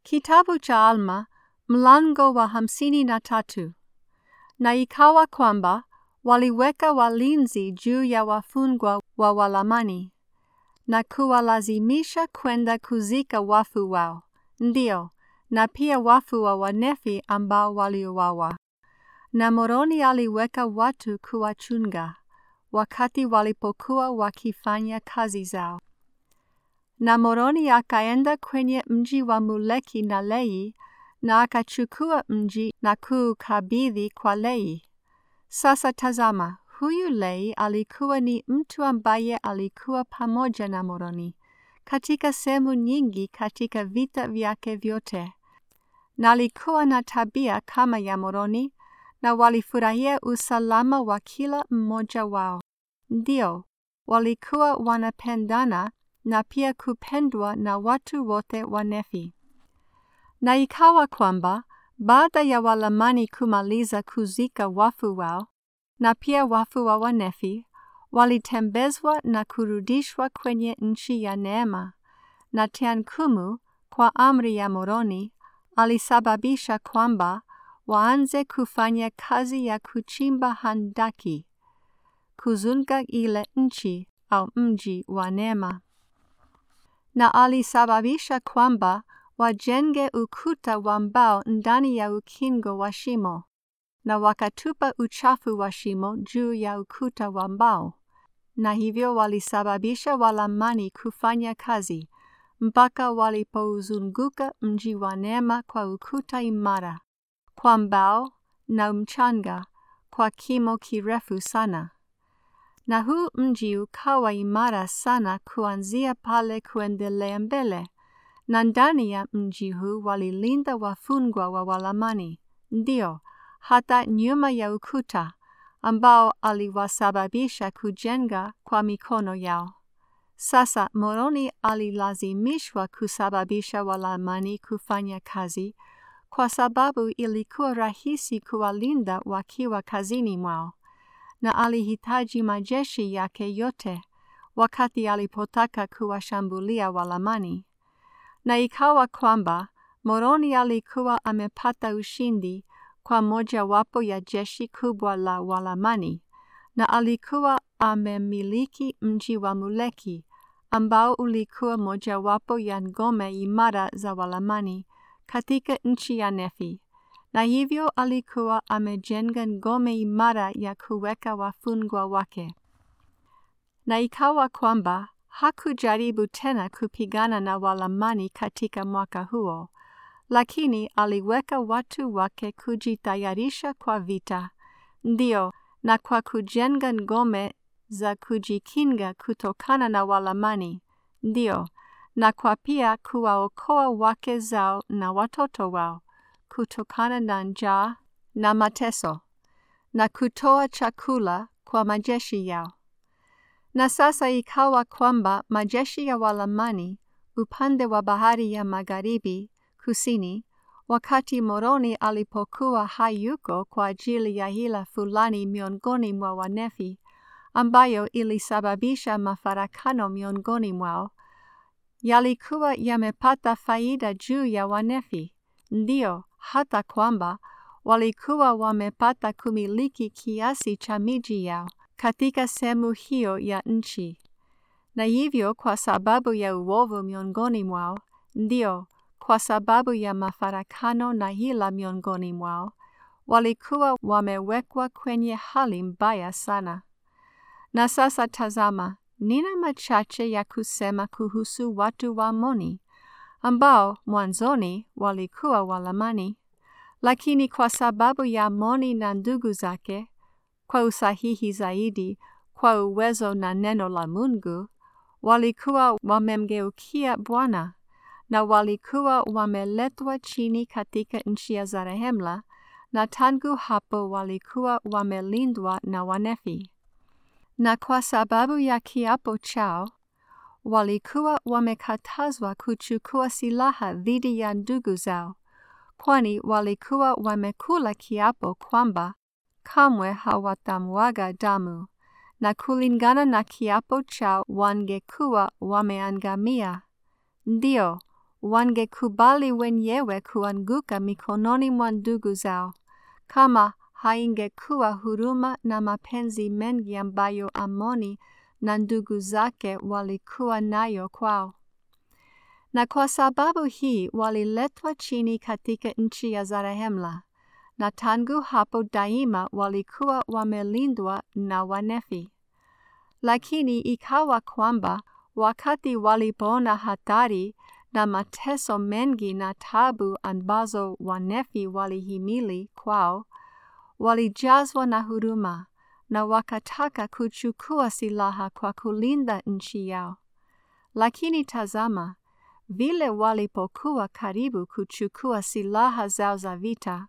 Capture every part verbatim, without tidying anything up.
Kitabu cha Alma, mlango wa hamsini na tatu. Na ikawa kwamba waliweka walinzi juu ya wafungwa wa Walamani na kuwalazimisha kwenda kuzika wafu wao, ndio, na pia wafu wa Wanefi ambao waliuawa. Na Moroni aliweka watu kuwachunga wakati walipokuwa wakifanya kazi zao. Na Moroni akaenda kwenye mji wa Moleki na Lei, na akachukua mji na kuukabidhi kwa Lei. Sasa tazama, huyu Lei alikuwa ni mtu ambaye alikuwa pamoja na Moroni katika sehemu nyingi katika vita vyake vyote, na alikuwa na tabia kama ya Moroni, na walifurahia usalama wa kila mmoja wao. Ndio, walikuwa wanapendana na pia kupendwa na watu wote wa Nefi. Na ikawa kwamba baada ya Walamani kumaliza kuzika wafu wao na pia wafu wa Wanefi, walitembezwa na kurudishwa nchi nchi ya neema, na Teankumu kwa amri ya Moroni alisababisha kwamba waanze kufanya kazi ya kuchimba handaki kuzunga ile nchi au mji wa neema. Na alisababisha kwamba wajenge ukuta wa mbao ndani ya ukingo wa shimo, na wakatupa uchafu wa shimo juu ya ukuta wa mbao, na hivyo walisababisha Walamani kufanya kazi mpaka walipouzunguka mji wa neema kwa ukuta imara, kwa mbao na mchanga, kwa kimo kirefu sana. Na huu mji ukawa imara sana kuanzia pale kuendelea mbele, na ndani ya mji huu walilinda wafungwa wa Walamani, ndio, hata nyuma ya ukuta ambao aliwasababisha kujenga kwa mikono yao. Sasa Moroni alilazimishwa kusababisha Walamani kufanya kazi, kwa sababu ilikuwa rahisi kuwalinda wakiwa kazini mwao, na alihitaji majeshi yake yote wakati alipotaka kuwashambulia Walamani. Na ikawa kwamba Moroni alikuwa amepata ushindi kwa mojawapo ya jeshi kubwa la Walamani, na alikuwa amemiliki mji wa Moleki ambao ulikuwa mojawapo ya ngome imara za Walamani katika nchi ya Nefi, na hivyo alikuwa amejenga ngome imara ya kuweka wafungwa wake. Na ikawa kwamba hakujaribu tena kupigana na Walamani katika mwaka huo, lakini aliweka watu wake kujitayarisha kwa vita, ndio, na kwa kujenga ngome za kujikinga kutokana na Walamani, ndio, na kwa pia kuwaokoa wake zao na watoto wao kutokana na njaa na mateso, na kutoa chakula kwa majeshi yao. Na sasa ikawa kwamba majeshi ya Walamani upande wa bahari ya magharibi kusini, wakati Moroni alipokuwa hayuko kwa ajili ya hila fulani miongoni mwa Wanefi, ambayo ilisababisha mafarakano miongoni mwao, yalikuwa yamepata faida juu ya Wanefi, ndio, hata kwamba walikuwa wamepata kumiliki kiasi cha miji yao katika sehemu hiyo ya nchi. Na hivyo kwa sababu ya uovu miongoni mwao, ndio, kwa sababu ya mafarakano na hila miongoni mwao, walikuwa wamewekwa kwenye hali mbaya sana. Na sasa tazama, nina machache ya kusema kuhusu watu wa Amoni, ambao mwanzoni walikuwa Walamani, lakini kwa sababu ya Amoni na ndugu zake, kwa usahihi zaidi, kwa uwezo na neno la Mungu, walikuwa wamemgeukia Bwana, na walikuwa wameletwa chini katika nchi ya Zarehemla, na tangu hapo walikuwa wamelindwa na Wanefi. Na kwa sababu ya kiapo chao, walikuwa wamekatazwa kuchukua silaha dhidi ya ndugu zao, kwani walikuwa wamekula kiapo kwamba kamwe hawatamwaga damu, na kulingana na kiapo chao wangekuwa wameangamia. Ndio, wangekubali wenyewe kuanguka mikononi mwa ndugu zao, kama haingekuwa huruma na mapenzi mengi ambayo Amoni na ndugu zake walikuwa nayo kwao. Na kwa sababu hii waliletwa chini katika nchi ya Zarehemla, na tangu hapo daima walikuwa wamelindwa na Wanefi. Lakini ikawa kwamba wakati walipoona hatari na mateso mengi na tabu ambazo Wanefi walihimili kwao, walijazwa na huruma na wakataka kuchukua silaha kwa kulinda nchi yao. Lakini tazama, vile walipokuwa karibu kuchukua silaha zao za vita,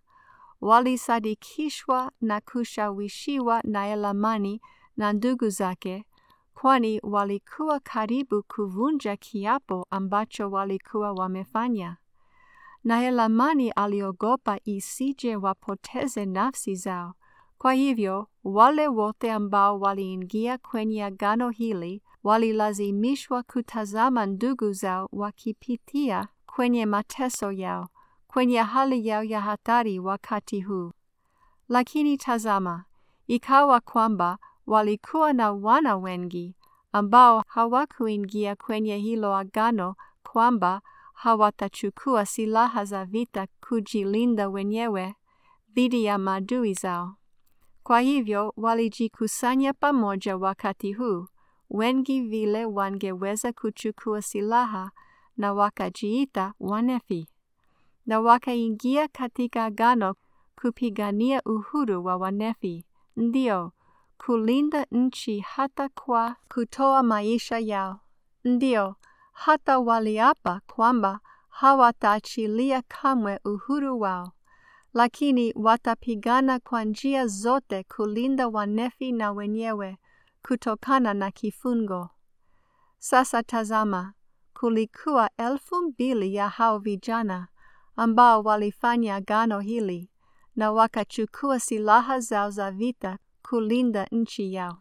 walisadikishwa na kushawishiwa na Elamani na ndugu zake, kwani walikuwa karibu kuvunja kiapo ambacho walikuwa wamefanya. Na Elamani aliogopa isije wapoteze nafsi zao. Kwa hivyo, wale wote ambao waliingia kwenye agano hili walilazimishwa kutazama ndugu zao wakipitia kwenye mateso yao, kwenye hali yao ya hatari wakati huu. Lakini tazama, ikawa kwamba walikuwa na wana wengi ambao hawakuingia kwenye hilo agano, kwamba hawatachukua silaha za vita kujilinda wenyewe dhidi ya maadui zao. Kwa hivyo walijikusanya pamoja wakati huu, wengi vile wangeweza kuchukua silaha, na wakajiita Wanefi, na wakaingia katika agano kupigania uhuru wa Wanefi, ndio kulinda nchi hata kwa kutoa maisha yao. Ndio hata waliapa kwamba hawataachilia kamwe uhuru wao, lakini watapigana kwa njia zote kulinda Wanefi na wenyewe kutokana na kifungo. Sasa tazama, kulikuwa elfu mbili ya hao vijana ambao walifanya agano hili, na wakachukua silaha zao za vita kulinda nchi yao.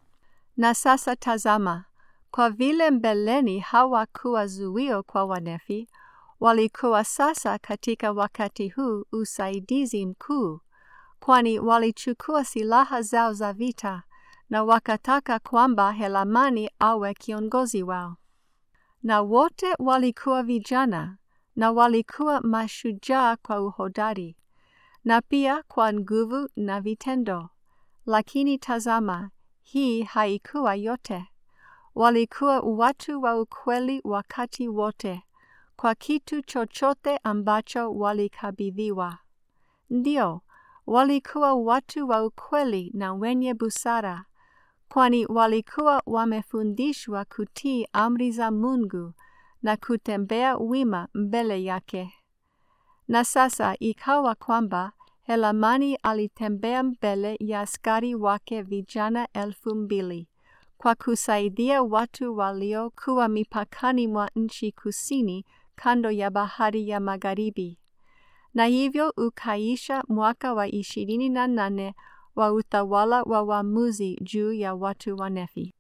Na sasa tazama, kwa vile mbeleni hawakuwa zuio kwa Wanefi, walikuwa sasa katika wakati huu usaidizi mkuu, kwani walichukua silaha zao za vita na wakataka kwamba Elamani awe kiongozi wao. Na wote walikuwa vijana na walikuwa mashujaa kwa uhodari na pia kwa nguvu na vitendo. Lakini tazama, hii haikuwa yote. Walikuwa watu wa ukweli wakati wote, kwa kitu chochote ambacho walikabidhiwa. Ndio, walikuwa watu wa ukweli na wenye busara, kwani walikuwa wamefundishwa kutii amri za Mungu na kutembea wima mbele yake. Na sasa ikawa kwamba Elamani alitembea mbele ya askari wake vijana elfu mbili kwa kusaidia watu waliokuwa mipakani mwa nchi kusini kando ya bahari ya magharibi. Na hivyo ukaisha mwaka wa ishirini na nane wa utawala wa waamuzi juu ya watu wa Nefi.